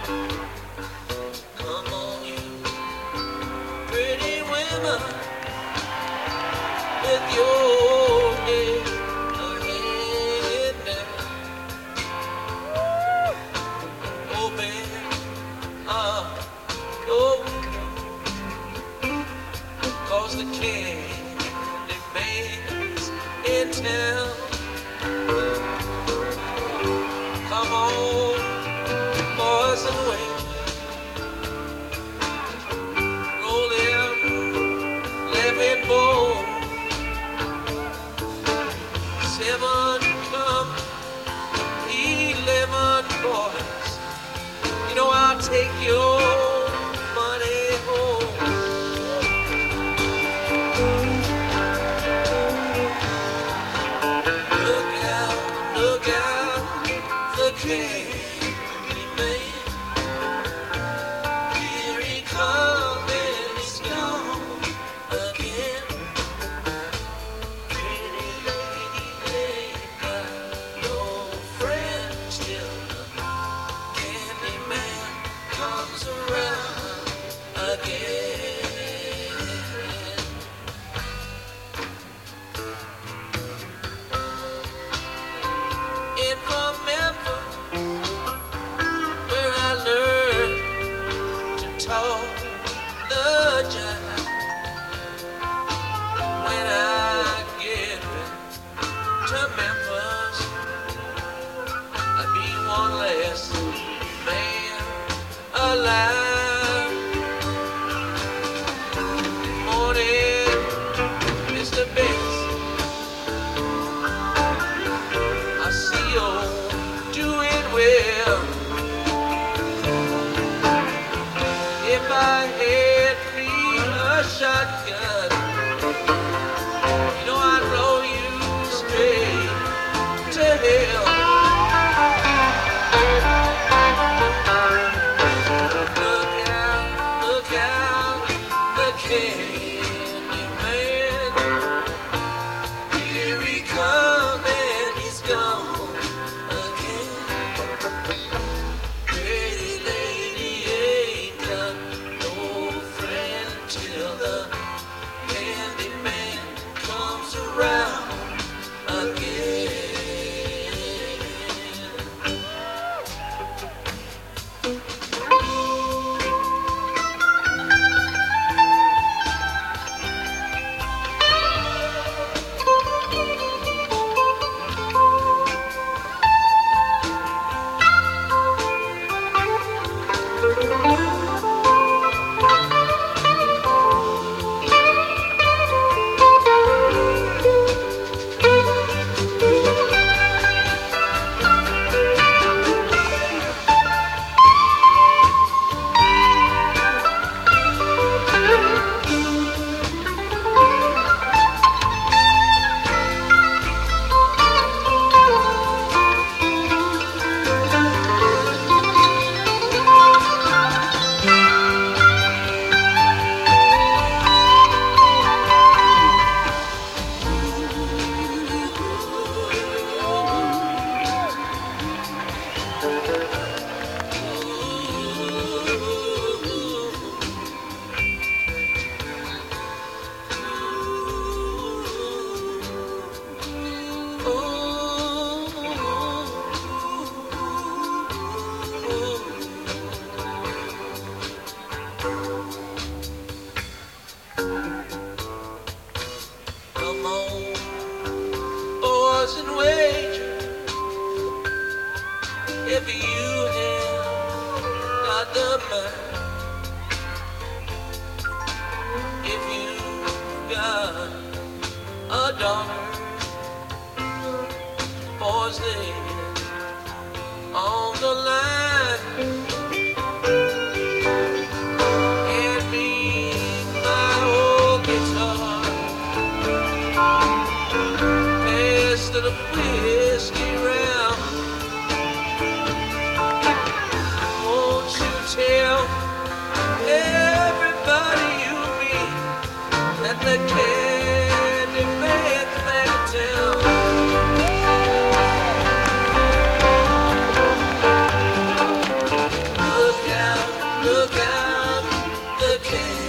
Come on, you pretty women, with your head down, open up your window, 'cause the candy man's in town. Come on, boys and wait, roll them living bowl. 7 come 11 boys, you know I'll take your money home. Look out, the candy man. Here he comes and he's gone again. Pretty lady ain't got no friends till the candy man comes around again. In from Memphis, where I learned to talk the jive. When I get to Memphis, I'll be one less man alive. Morning is the best. I see you doing well. If I had me a shotgun, you know I'd roll you straight to hell. Look out, the candy man. Here he comes and he's gone again. Pretty lady ain't got no friend till the candy man comes around again. Come on, boys and wager, if you have got the mind, if you've got a daughter, boys they on the line. Hand me my old guitar, pass the whiskey round. Won't you tell everybody you meet that the candy man's back in town? Look Look out, the king.